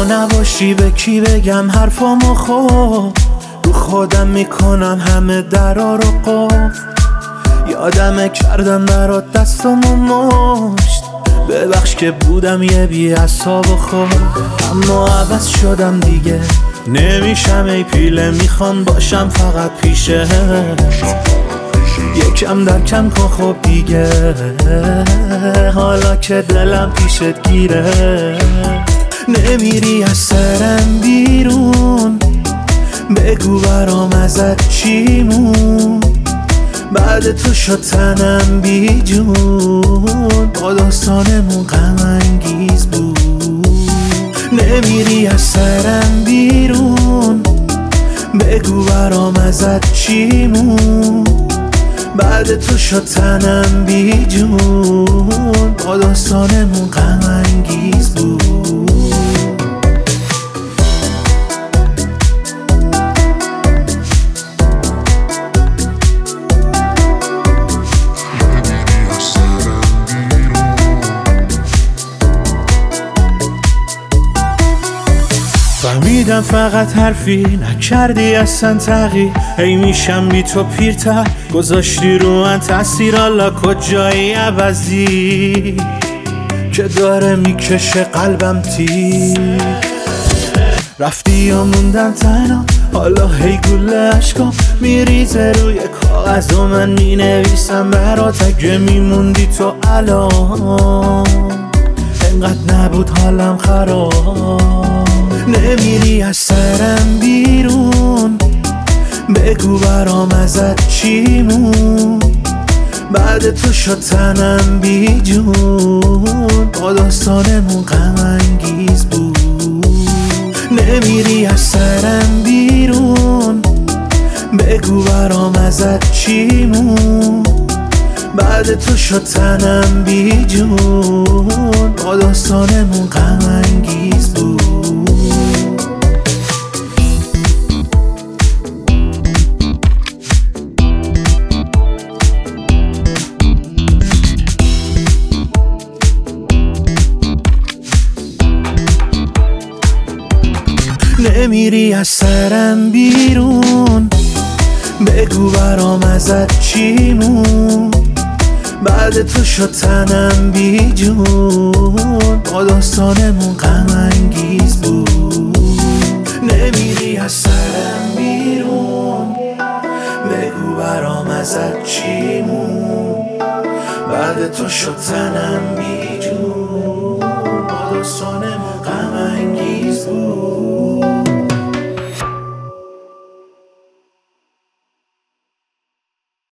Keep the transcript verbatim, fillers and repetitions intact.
نباشی به کی بگم حرفامو خوب، رو خودم میکنم همه درا رو قفل. یادمه کردم برات دستامو مشت، ببخش که بودم یه بی عصاب و خوب. اما عوض شدم دیگه، نمیشم ای پیله، میخوام باشم فقط پیشت. یکم در کم کن خب دیگه، حالا که دلم پیشت گیره. نمیری از سرم بیرون، بگو برام ازت چی مون، بعد تو شد تنم بی جون، با داستانمون غم انگیز بود. نمیری از سرم بیرون، بگو برام ازت چی مون، بعد تو شد تنم بی جون، با داستانمون غم انگیز بود. فهمیدم فقط حرفی نکردی اصلا تغییر، هی میشم بی تو پیرتر، گذاشتی رو من تاثیر، حالا کجایی عوضی که داره میکشه قلبم تیر. رفتی یا موندم تنها، حالا هی گله عشقام میریزه روی کاغذ و من مینویسم برات، اگه میموندی تو الان انقدر نبود حالم خراب. نمیری از سرم بیرون، بگو برام ازت چی مون، بعد تو شد تنم بی جون، با داستانمون غم انگیز بود. نمیری از سرم بیرون، بگو برام ازت چی مون، بعد تو شد تنم بی جون، با داستانمون غم انگیز بود. نمیری از سرم بیرون، بگو برام ازت چی مون، بعد تو شد تنم بی جون، با داستانمون غم انگیز بود. نمیری از سرم بیرون، بگو برام ازت چی مون، بعد تو شد تنم بی جون، با داستانمون غم انگیز بود.